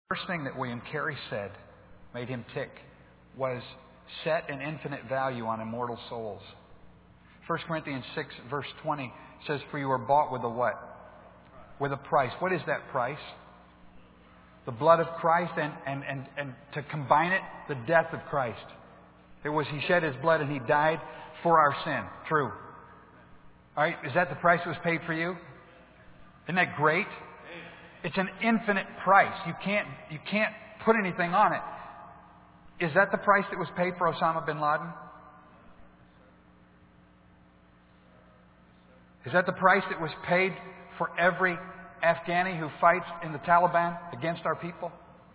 First thing that William Carey said made him tick was set an infinite value on immortal souls. 1 Corinthians 6 verse 20 says, "For you are bought with a what? With a price." What is that price? The blood of Christ and to combine it, the death of Christ. It was He shed His blood and He died for our sin. True. All right, is that the price that was paid for you? Isn't that great? It's an infinite price. You can't put anything on it. Is that the price that was paid for Osama bin Laden? Is that the price that was paid for every Afghani who fights in the Taliban against our people?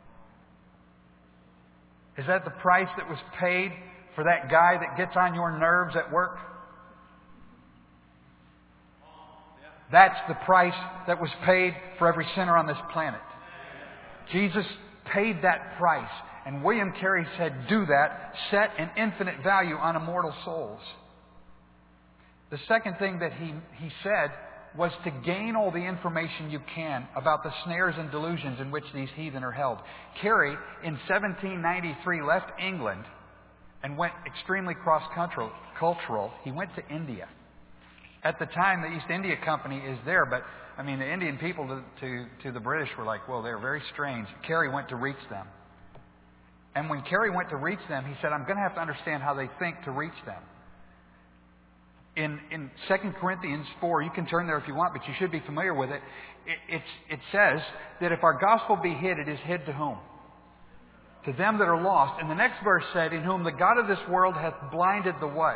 Is that the price that was paid for that guy that gets on your nerves at work? That's the price that was paid for every sinner on this planet. Jesus paid that price. And William Carey said, do that. Set an infinite value on immortal souls. The second thing that he said was to gain all the information you can about the snares and delusions in which these heathen are held. Carey, in 1793, left England and went extremely cross-cultural. He went to India. At the time, the East India Company is there, but the Indian people to the British were like, well, they're very strange. Carey went to reach them. And when Carey went to reach them, he said, I'm going to have to understand how they think to reach them. In 2 Corinthians 4, you can turn there if you want, but you should be familiar with it. It says that if our gospel be hid, it is hid to whom? To them that are lost. And the next verse said, in whom the God of this world hath blinded the what?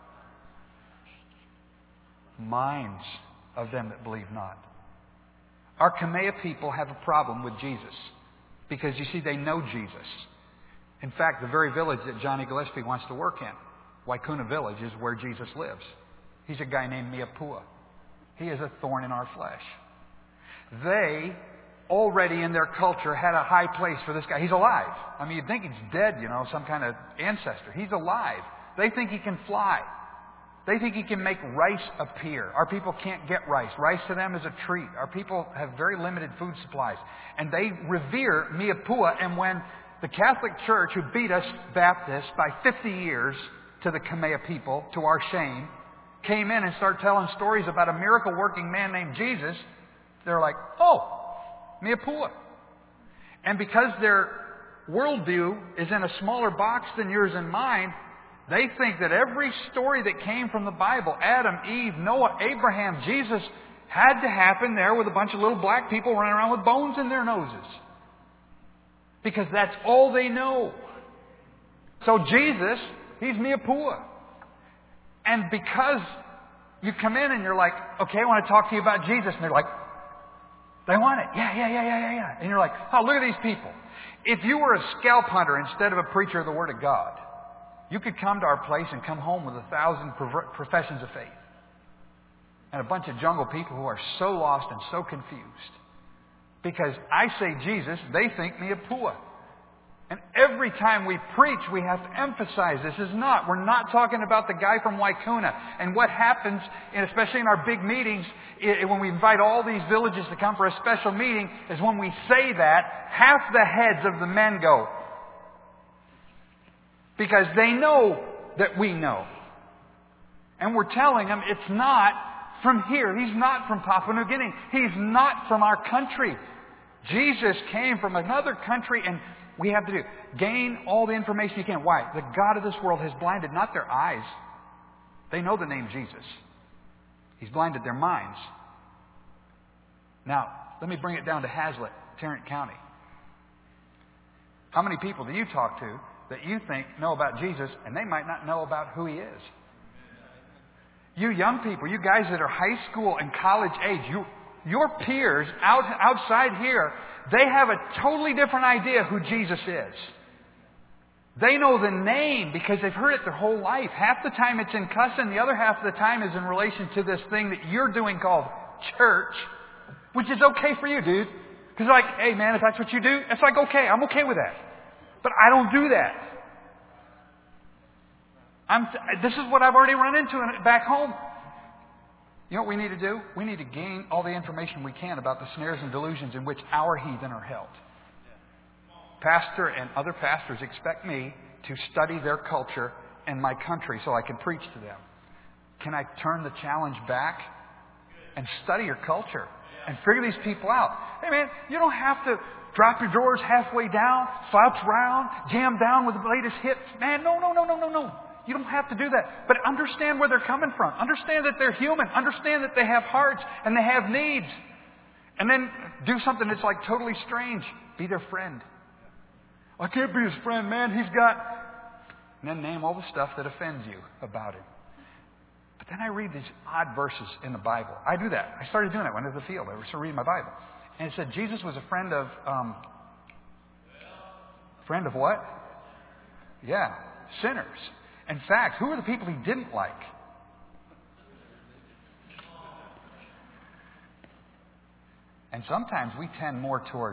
Minds of them that believe not. Our Kamea people have a problem with Jesus because, you see, they know Jesus. In fact, the very village that Johnny Gillespie wants to work in, Waikuna Village, is where Jesus lives. He's a guy named Miapua. He is a thorn in our flesh. They already in their culture had a high place for this guy. He's alive. You'd think he's dead, some kind of ancestor. He's alive. They think he can fly. They think he can make rice appear. Our people can't get rice. Rice to them is a treat. Our people have very limited food supplies. And they revere Miapua. And when the Catholic Church, who beat us Baptists by 50 years to the Kamea people, to our shame, came in and started telling stories about a miracle-working man named Jesus, they're like, oh, Miapua. And because their worldview is in a smaller box than yours and mine, they think that every story that came from the Bible, Adam, Eve, Noah, Abraham, Jesus, had to happen there with a bunch of little black people running around with bones in their noses. Because that's all they know. So Jesus, He's Miapua. And because you come in and you're like, okay, I want to talk to you about Jesus. And they're like, they want it. Yeah. And you're like, oh, look at these people. If you were a scalp hunter instead of a preacher of the Word of God, you could come to our place and come home with 1,000 professions of faith. And a bunch of jungle people who are so lost and so confused. Because I say Jesus, they think Miapua. And every time we preach, we have to emphasize this is not. We're not talking about the guy from Waikuna. And what happens, and especially in our big meetings, when we invite all these villages to come for a special meeting, is when we say that, half the heads of the men go. Because they know that we know. And we're telling them it's not from here. He's not from Papua New Guinea. He's not from our country. Jesus came from another country, and we have to gain all the information you can. Why? The God of this world has blinded not their eyes. They know the name Jesus. He's blinded their minds. Now, let me bring it down to Hazlet, Tarrant County. How many people do you talk to that you think know about Jesus and they might not know about who He is? You young people, you guys that are high school and college age, your peers outside here, they have a totally different idea who Jesus is. They know the name because they've heard it their whole life. Half the time it's in cussing, the other half of the time is in relation to this thing that you're doing called church, which is okay for you, dude. Because like, hey man, if that's what you do, it's like, okay, I'm okay with that. But I don't do that. This is what I've already run into back home. You know what we need to do? We need to gain all the information we can about the snares and delusions in which our heathen are held. pastor and other pastors expect me to study their culture and my country so I can preach to them. Can I turn the challenge back and study your culture and figure these people out? Hey man, you don't have to drop your drawers halfway down, slouch around, jam down with the latest hits. Man, no. You don't have to do that. But understand where they're coming from. Understand that they're human. Understand that they have hearts and they have needs. And then do something that's like totally strange. Be their friend. I can't be his friend, man. He's got... And then name all the stuff that offends you about him. But then I read these odd verses in the Bible. I do that. I started doing that when I was in the field. I was reading my Bible. And it said Jesus was a friend of... friend of what? Yeah, sinners. In fact, who are the people he didn't like? And sometimes we tend more toward,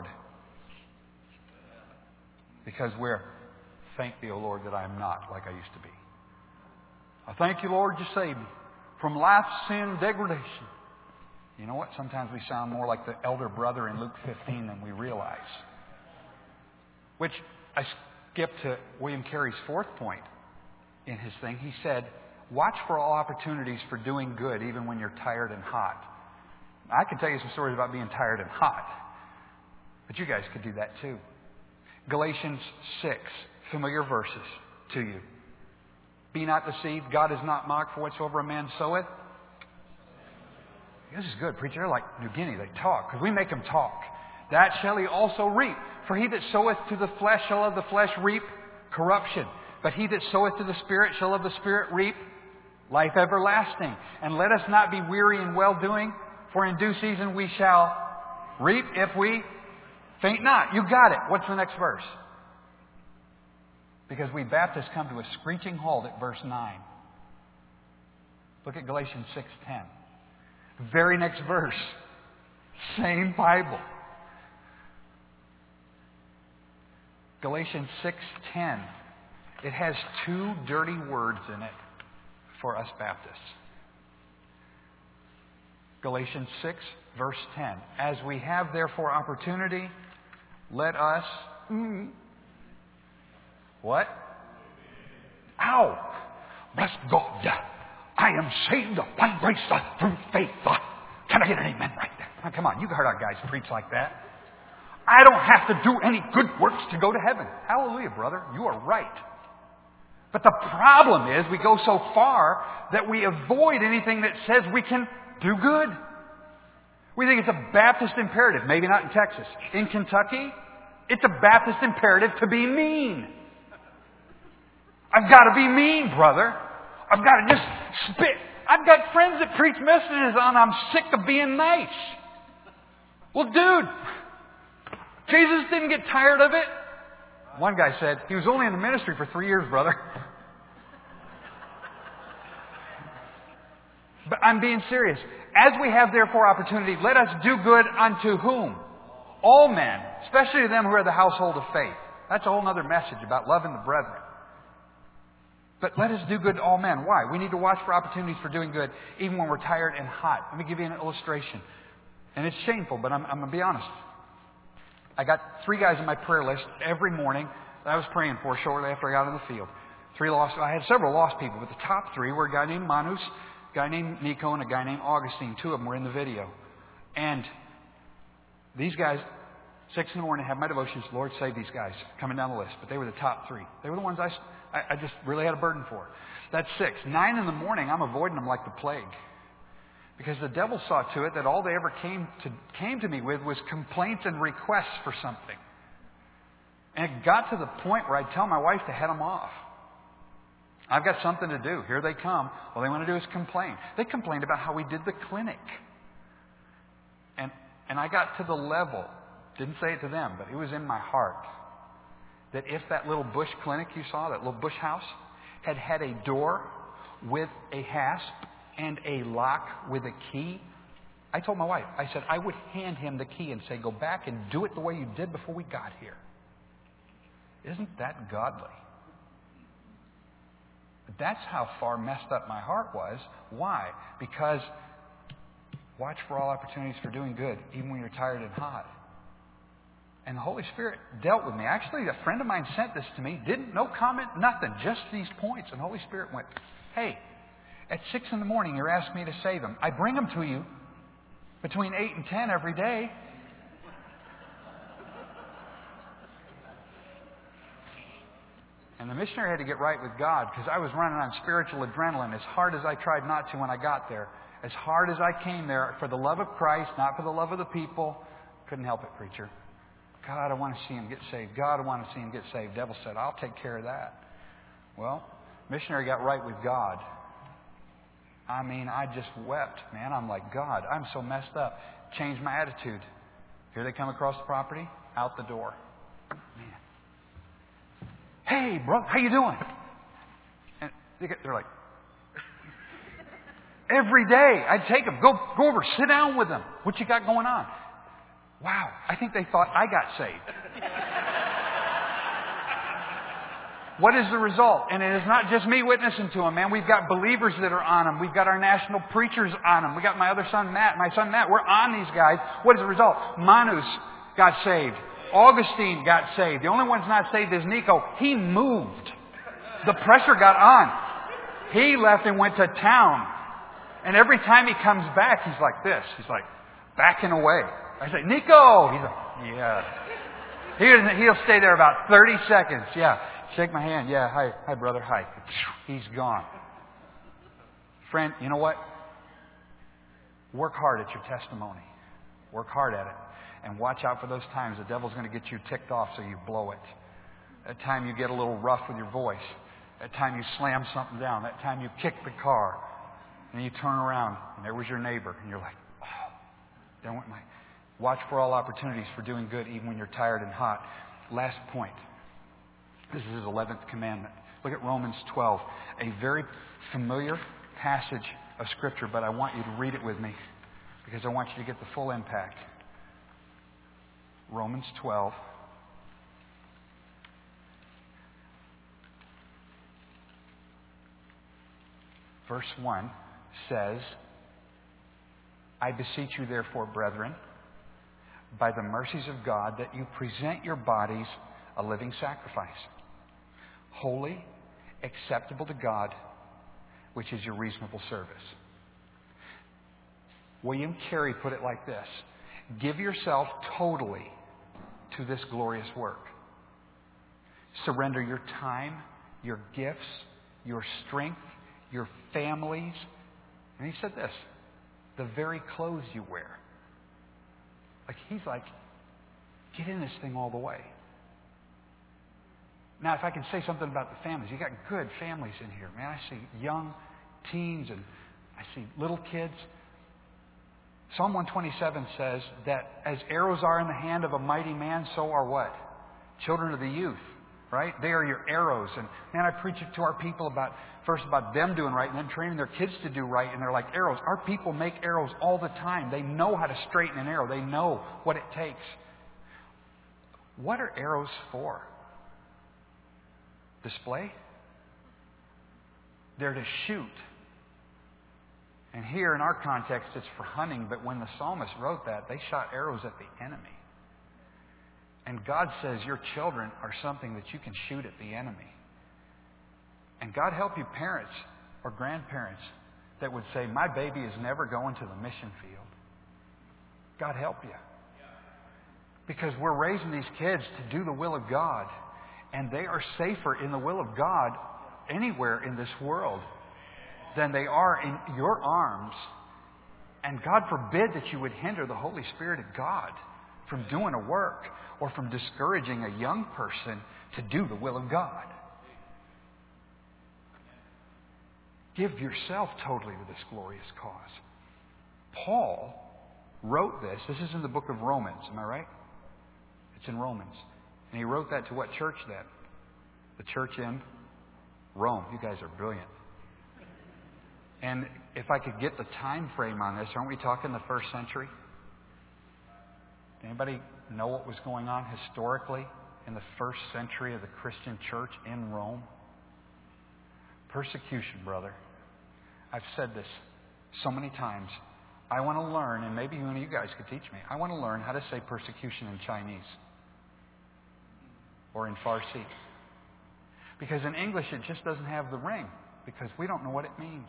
because we're, thank thee, O Lord, that I am not like I used to be. I thank you, Lord, you saved me from life's sin, degradation. You know what? Sometimes we sound more like the elder brother in Luke 15 than we realize. Which I skipped to William Carey's fourth point in his thing. He said, watch for all opportunities for doing good, even when you're tired and hot. I can tell you some stories about being tired and hot, but you guys could do that too. Galatians 6, familiar verses to you. Be not deceived, God is not mocked, for whatsoever a man soweth. This is good, preacher. They're like New Guinea, they talk, because we make them talk. That shall he also reap. For he that soweth to the flesh shall of the flesh reap corruption. But he that soweth to the Spirit shall of the Spirit reap life everlasting. And let us not be weary in well-doing, for in due season we shall reap if we faint not. You got it. What's the next verse? Because we Baptists come to a screeching halt at verse 9. Look at Galatians 6:10. Very next verse. Same Bible. Galatians 6:10. It has two dirty words in it for us Baptists. Galatians 6, verse 10. As we have therefore opportunity, let us... What? Ow! Bless God. I am saved by grace through faith. Can I get an amen right there? Now, come on, you've heard our guys preach like that. I don't have to do any good works to go to heaven. Hallelujah, brother. You are right. But the problem is we go so far that we avoid anything that says we can do good. We think it's a Baptist imperative. Maybe not in Texas. In Kentucky, it's a Baptist imperative to be mean. I've got to be mean, brother. I've got to just spit. I've got friends that preach messages on I'm sick of being nice. Well, dude, Jesus didn't get tired of it. One guy said, he was only in the ministry for 3 years, brother. But I'm being serious. As we have therefore opportunity, let us do good unto whom? All men, especially to them who are the household of faith. That's a whole other message about loving the brethren. But let us do good to all men. Why? We need to watch for opportunities for doing good, even when we're tired and hot. Let me give you an illustration. And it's shameful, but I'm going to be honest. I got 3 guys on my prayer list every morning that I was praying for shortly after I got in the field. 3 lost. I had several lost people, but the top 3 were a guy named Manus, a guy named Nico, and a guy named Augustine. 2 of them were in the video. And these guys, 6 in the morning, have my devotions. Lord, save these guys coming down the list. But they were the top 3. They were the ones I just really had a burden for. That's 6. 9 in the morning, I'm avoiding them like the plague. Because the devil saw to it that all they ever came to me with was complaints and requests for something. And it got to the point where I'd tell my wife to head them off. I've got something to do. Here they come. All they want to do is complain. They complained about how we did the clinic. And I got to the level, didn't say it to them, but it was in my heart, that if that little bush clinic you saw, that little bush house, had had a door with a hasp and a lock with a key, I told my wife, I said, I would hand him the key and say, go back and do it the way you did before we got here. Isn't that godly? That's how far messed up my heart was. Why? Because watch for all opportunities for doing good, even when you're tired and hot. And the Holy Spirit dealt with me. Actually, a friend of mine sent this to me. No comment, nothing. Just these points. And the Holy Spirit went, hey, at 6 in the morning, you're asking me to save them. I bring them to you between 8 and 10 every day. And the missionary had to get right with God because I was running on spiritual adrenaline as hard as I tried not to when I got there. As hard as I came there for the love of Christ, not for the love of the people. Couldn't help it, preacher. God, I want to see him get saved. God, I want to see him get saved. Devil said, I'll take care of that. Well, missionary got right with God. I mean, I just wept, man. I'm like, God, I'm so messed up. Changed my attitude. Here they come across the property, out the door. Man. Hey, bro, how you doing? And they're like, every day I'd take them, go over, sit down with them. What you got going on? Wow, I think they thought I got saved. What is the result? And it is not just me witnessing to them, man. We've got believers that are on them. We've got our national preachers on them. We got my other son, Matt. My son, Matt. We're on these guys. What is the result? Manus got saved. Augustine got saved. The only one's not saved is Nico. He moved. The pressure got on. He left and went to town. And every time he comes back, he's like this. He's like backing away. I say, Nico! He's like, yeah. He'll stay there about 30 seconds. Yeah. Shake my hand. Yeah. Hi, brother. Hi. He's gone. Friend, you know what? Work hard at your testimony. Work hard at it. And watch out for those times the devil's going to get you ticked off so you blow it. That time you get a little rough with your voice. That time you slam something down. That time you kick the car. And you turn around and there was your neighbor. And you're like, oh, there went my... Watch for all opportunities for doing good even when you're tired and hot. Last point. This is his 11th commandment. Look at Romans 12. A very familiar passage of Scripture, but I want you to read it with me because I want you to get the full impact. Romans 12. Verse 1 says, I beseech you therefore, brethren, by the mercies of God, that you present your bodies a living sacrifice, holy, acceptable to God, which is your reasonable service. William Carey put it like this: give yourself totally to this glorious work. Surrender your time, your gifts, your strength, your families. And he said this, the very clothes you wear. Like, he's like, get in this thing all the way. Now, if I can say something about the families, you got good families in here. Man, I see young teens and I see little kids. Psalm 127 says that as arrows are in the hand of a mighty man, so are what? Children of the youth, right? They are your arrows. And man, I preach it to our people first about them doing right and then training their kids to do right. And they're like arrows. Our people make arrows all the time. They know how to straighten an arrow. They know what it takes. What are arrows for? Display? They're to shoot. And here in our context, it's for hunting. But when the psalmist wrote that, they shot arrows at the enemy. And God says your children are something that you can shoot at the enemy. And God help you parents or grandparents that would say, my baby is never going to the mission field. God help you. Because we're raising these kids to do the will of God. And they are safer in the will of God anywhere in this world than they are in your arms. And God forbid that you would hinder the Holy Spirit of God from doing a work or from discouraging a young person to do the will of God. Give yourself totally to this glorious cause. Paul wrote this. This is in the book of Romans. Am I right? It's in Romans. And he wrote that to what church then? The church in Rome. You guys are brilliant. And if I could get the time frame on this, aren't we talking the first century? Anybody know what was going on historically in the first century of the Christian church in Rome? Persecution, brother. I've said this so many times. I want to learn, and maybe one of you guys could teach me. I want to learn how to say persecution in Chinese. or in Farsi. Because in English it just doesn't have the ring, because we don't know what it means.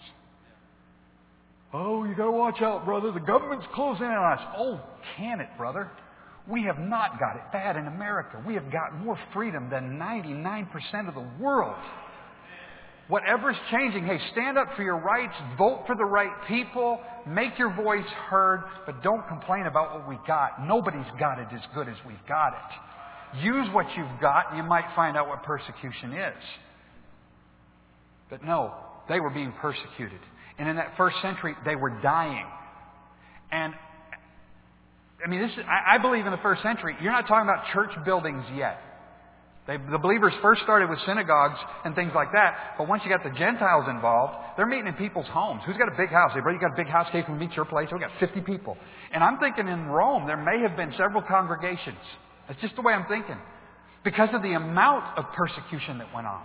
Oh, you got to watch out, brother. The government's closing in on us. Oh, can it, brother? We have not got it bad in America. We have got more freedom than 99% of the world. Whatever's changing, hey, stand up for your rights, vote for the right people, make your voice heard, but don't complain about what we got. Nobody's got it as good as we've got it. Use what you've got, and you might find out what persecution is. But no, they were being persecuted. And in that first century, they were dying. And I mean, I believe in the first century, you're not talking about church buildings yet. The believers first started with synagogues and things like that. But once you got the Gentiles involved, they're meeting in people's homes. Who's got a big house? Hey, brother, you got a big house? Okay, can we meet your place? We got 50 people. And I'm thinking in Rome, there may have been several congregations. That's just the way I'm thinking. Because of the amount of persecution that went on.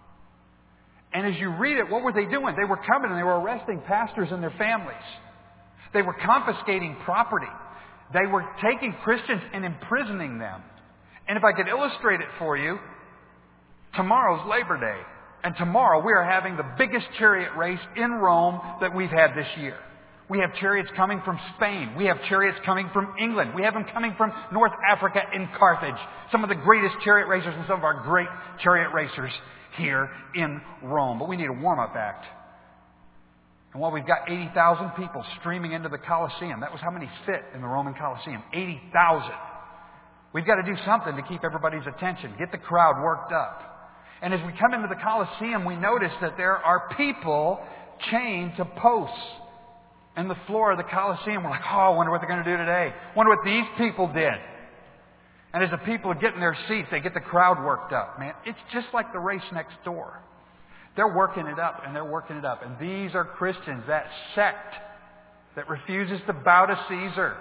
And as you read it, what were they doing? They were coming and they were arresting pastors and their families. They were confiscating property. They were taking Christians and imprisoning them. And if I could illustrate it for you, tomorrow's Labor Day. And tomorrow we are having the biggest chariot race in Rome that we've had this year. We have chariots coming from Spain. We have chariots coming from England. We have them coming from North Africa in Carthage. Some of the greatest chariot racers and some of our great chariot racers here in Rome. But we need a warm-up act. And while we've got 80,000 people streaming into the Colosseum, that was how many fit in the Roman Colosseum, 80,000. We've got to do something to keep everybody's attention, get the crowd worked up. And as we come into the Colosseum, we notice that there are people chained to posts in the floor of the Colosseum. We're like, oh, I wonder what they're going to do today. I wonder what these people did. And as the people get in their seats, they get the crowd worked up. Man, it's just like the race next door. They're working it up, and they're working it up. And these are Christians, that sect that refuses to bow to Caesar.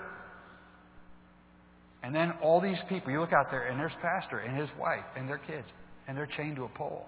And then all these people, you look out there, and there's pastor and his wife and their kids, and they're chained to a pole.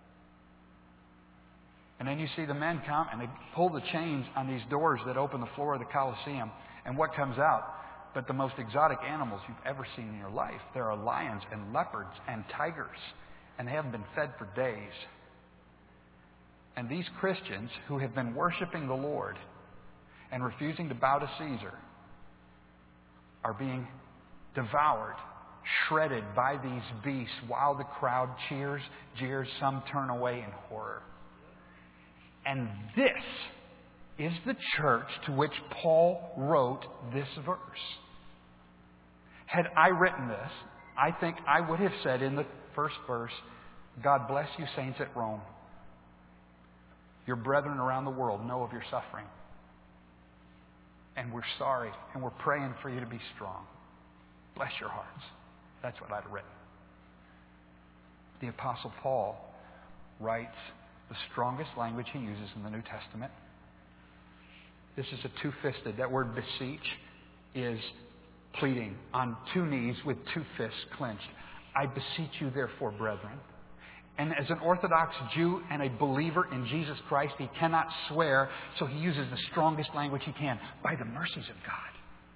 And then you see the men come, and they pull the chains on these doors that open the floor of the Colosseum. And what comes out? But the most exotic animals you've ever seen in your life. There are lions and leopards and tigers, and they haven't been fed for days. And these Christians who have been worshiping the Lord and refusing to bow to Caesar are being devoured, shredded by these beasts while the crowd cheers, jeers, some turn away in horror. And this is the church to which Paul wrote this verse. Had I written this, I think I would have said in the first verse, God bless you, saints at Rome. Your brethren around the world know of your suffering. And we're sorry, and we're praying for you to be strong. Bless your hearts. That's what I'd have written. The Apostle Paul writes the strongest language he uses in the New Testament. This is a two-fisted. That word beseech is pleading on two knees with two fists clenched. I beseech you, therefore, brethren. And as an Orthodox Jew and a believer in Jesus Christ, he cannot swear, so he uses the strongest language he can. By the mercies of God.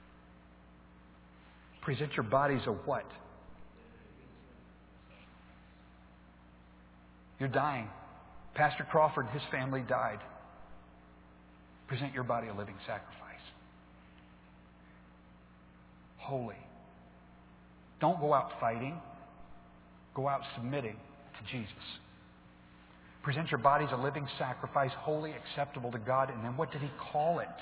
Present your bodies a what? You're dying. Pastor Crawford and his family died. Present your body a living sacrifice. Holy. Don't go out fighting. Go out submitting to Jesus. Present your bodies a living sacrifice, holy, acceptable to God. And then what did he call it?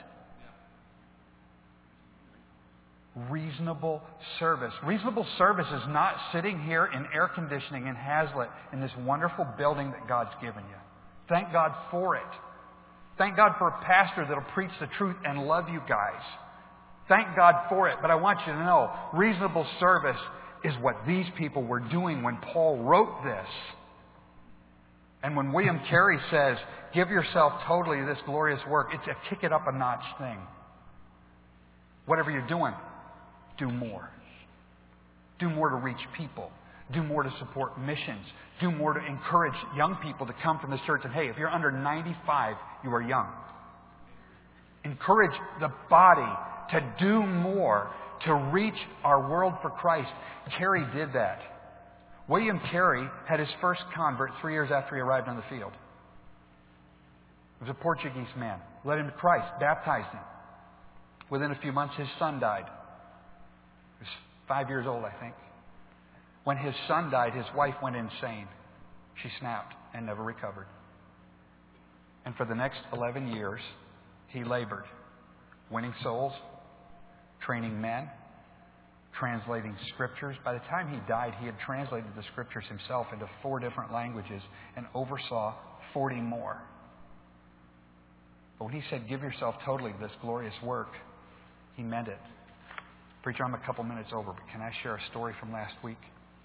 Reasonable service. Reasonable service is not sitting here in air conditioning in Hazlitt in this wonderful building that God's given you. Thank God for it. Thank God for a pastor that'll preach the truth and love you guys. Thank God for it. But I want you to know, reasonable service is what these people were doing when Paul wrote this. And when William Carey says, give yourself totally to this glorious work, it's a kick it up a notch thing. Whatever you're doing, do more. Do more to reach people. Do more to support missions. Do more to encourage young people to come from this church. And hey, if you're under 95, you are young. Encourage the body to do more to reach our world for Christ. Carey did that. William Carey had his first convert 3 years after he arrived on the field. It was a Portuguese man. Led him to Christ, baptized him. Within a few months, his son died. He was 5 years old, I think. When his son died, his wife went insane. She snapped and never recovered. And for the next 11 years, he labored, winning souls, training men, translating scriptures. By the time he died, he had translated the scriptures himself into 4 different languages and oversaw 40 more. But when he said, give yourself totally to this glorious work, he meant it. Preacher, I'm a couple minutes over, but can I share a story from last week?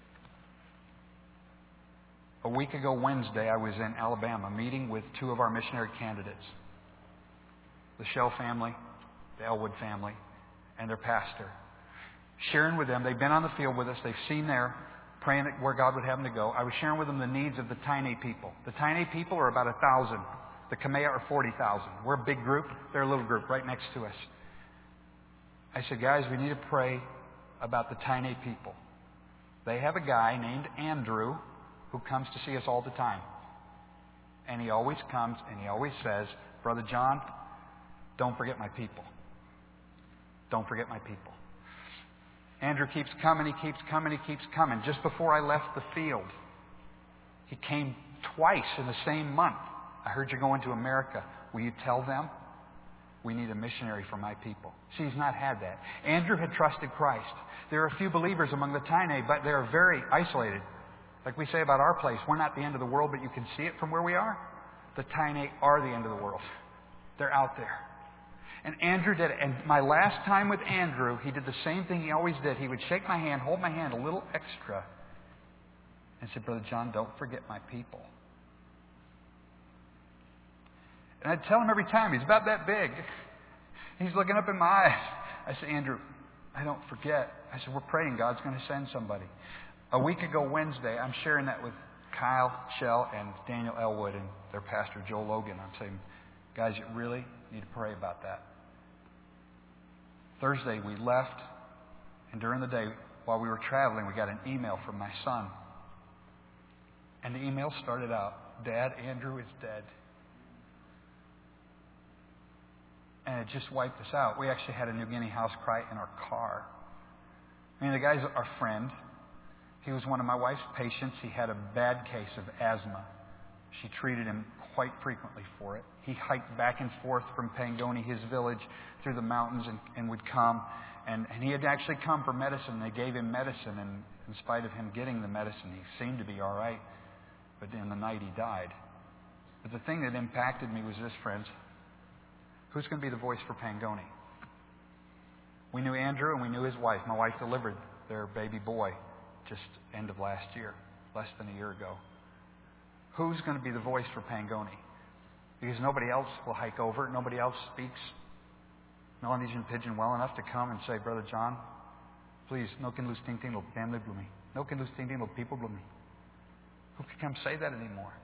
A week ago Wednesday, I was in Alabama meeting with 2 of our missionary candidates. The Shell family, the Elwood family, and their pastor. Sharing with them, they've been on the field with us, they've seen there, praying where God would have them to go. I was sharing with them the needs of the Tainay people. The Tainay people are about 1,000. The Kamea are 40,000. We're a big group, they're a little group right next to us. I said, guys, we need to pray about the Tainay people. They have a guy named Andrew who comes to see us all the time. And he always comes and he always says, Brother John, don't forget my people. Don't forget my people. Andrew keeps coming, he keeps coming, he keeps coming. Just before I left the field, he came twice in the same month. I heard you're going to America. Will you tell them we need a missionary for my people? See, he's not had that. Andrew had trusted Christ. There are a few believers among the Tainay, but they're very isolated. Like we say about our place, we're not the end of the world, but you can see it from where we are. The Tainay are the end of the world. They're out there. And Andrew did it. And my last time with Andrew, he did the same thing he always did. He would shake my hand, hold my hand a little extra, and say, Brother John, don't forget my people. And I'd tell him every time, he's about that big. He's looking up in my eyes. I said, Andrew, I don't forget. I said, we're praying God's going to send somebody. A week ago Wednesday, I'm sharing that with Kyle, Shell, and Daniel Elwood and their pastor, Joel Logan. I'm saying, guys, you really need to pray about that. Thursday, we left, and during the day, while we were traveling, we got an email from my son. And the email started out, Dad, Andrew is dead. And it just wiped us out. We actually had a New Guinea house cry in our car. I mean, the guy's our friend. He was one of my wife's patients. He had a bad case of asthma. She treated him quite frequently for it. He hiked back and forth from Pangoni, his village, through the mountains and would come. And he had actually come for medicine. They gave him medicine, and in spite of him getting the medicine, he seemed to be all right. But in the night, he died. But the thing that impacted me was this, friends. Who's going to be the voice for Pangoni? We knew Andrew and we knew his wife. My wife delivered their baby boy just end of last year, less than a year ago. Who's going to be the voice for Pangoni? Because nobody else will hike over. Nobody else speaks Melanesian Pidgin well enough to come and say, Brother John, please, no can lose ting ting lo family bloomy. No can lose ting ting lo people bloomy. Who can come say that anymore?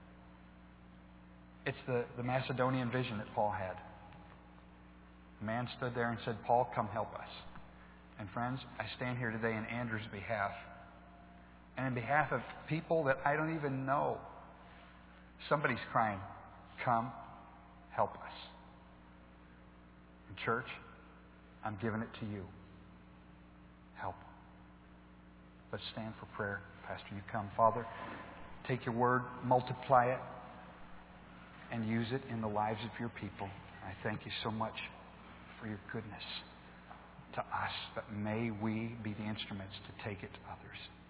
It's the Macedonian vision that Paul had. A man stood there and said, Paul, come help us. And friends, I stand here today in Andrew's behalf. And in behalf of people that I don't even know. Somebody's crying, come help us. And church, I'm giving it to you. Help. Let's stand for prayer. Pastor, you come. Father, take your word, multiply it, and use it in the lives of your people. I thank you so much for your goodness to us, but may we be the instruments to take it to others.